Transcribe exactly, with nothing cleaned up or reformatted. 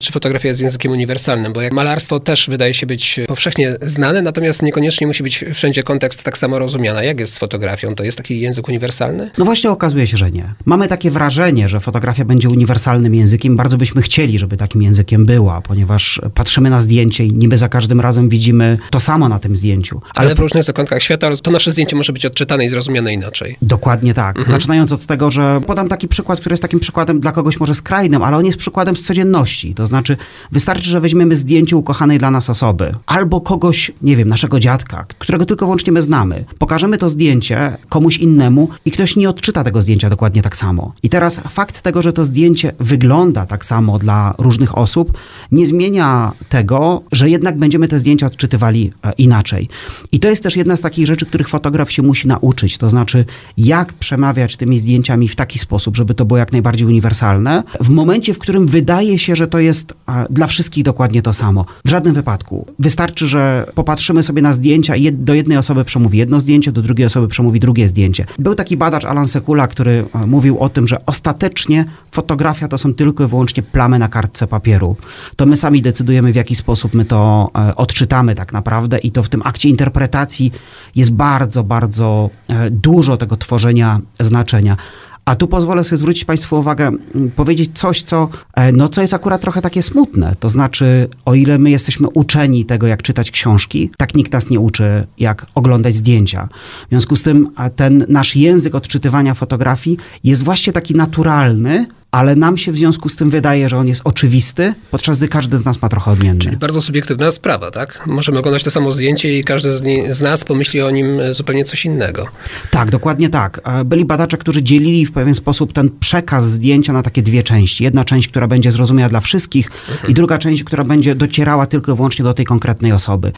czy fotografia jest językiem uniwersalnym, bo jak malarstwo też wydaje się być powszechnie znane, natomiast niekoniecznie musi być wszędzie kontekst tak samo rozumiany. Jak jest z fotografią? To jest taki język uniwersalny? No właśnie okazuje się, że nie. Mamy takie wrażenie, że fotografia będzie uniwersalnym językiem. Bardzo byśmy chcieli, żeby takim językiem była, ponieważ patrzymy na zdjęcie i niby za każdym razem widzimy to samo na tym zdjęciu. Ale, Ale w różnych zakątkach świata to nasze zdjęcie może być odczytane i zrozumiane inaczej. Dokładnie tak. Mhm. Zaczynając od tego, że podam taki przykład, który jest takim przykładem dla kogoś może skrajnym, ale on jest przykładem z codzienności. To znaczy wystarczy, że weźmiemy zdjęcie ukochanej dla nas osoby albo kogoś, nie wiem, naszego dziadka, którego tylko wyłącznie my znamy. Pokażemy to zdjęcie komuś innemu i ktoś nie odczyta tego zdjęcia dokładnie tak samo. I teraz fakt tego, że to zdjęcie wygląda tak samo dla różnych osób, nie zmienia tego, że jednak będziemy te zdjęcia odczytywali inaczej. I to jest też jedna z takich rzeczy, których fotograf się musi nauczyć. To znaczy, jak przemawiać tymi zdjęciami w taki sposób, żeby to było jak najbardziej uniwersalne, w momencie, w którym wydaje się, że to jest dla wszystkich dokładnie to samo. W żadnym wypadku. Wystarczy, że popatrzymy sobie na zdjęcia i do jednej osoby przemówi jedno zdjęcie, do drugiej osoby przemówi drugie zdjęcie. Był taki badacz Alan Sekula, który mówił o tym, że ostatecznie fotografia to są tylko i wyłącznie plamy na kartce papieru. To my sami decydujemy, w jaki sposób my to odczytamy tak naprawdę i to w tym akcie interpretacji jest bardzo, bardzo dużo tego tworzenia znaczenia. A tu pozwolę sobie zwrócić Państwu uwagę, powiedzieć coś, co, no, co jest akurat trochę takie smutne. To znaczy, o ile my jesteśmy uczeni tego, jak czytać książki, tak nikt nas nie uczy, jak oglądać zdjęcia. W związku z tym ten nasz język odczytywania fotografii jest właśnie taki naturalny, ale nam się w związku z tym wydaje, że on jest oczywisty, podczas gdy każdy z nas ma trochę odmienny. Czyli bardzo subiektywna sprawa, tak? Możemy oglądać to samo zdjęcie i każdy z, nie, z nas pomyśli o nim zupełnie coś innego. Tak, dokładnie tak. Byli badacze, którzy dzielili w pewien sposób ten przekaz zdjęcia na takie dwie części. Jedna część, która będzie zrozumiała dla wszystkich mhm. i druga część, która będzie docierała tylko i wyłącznie do tej konkretnej osoby.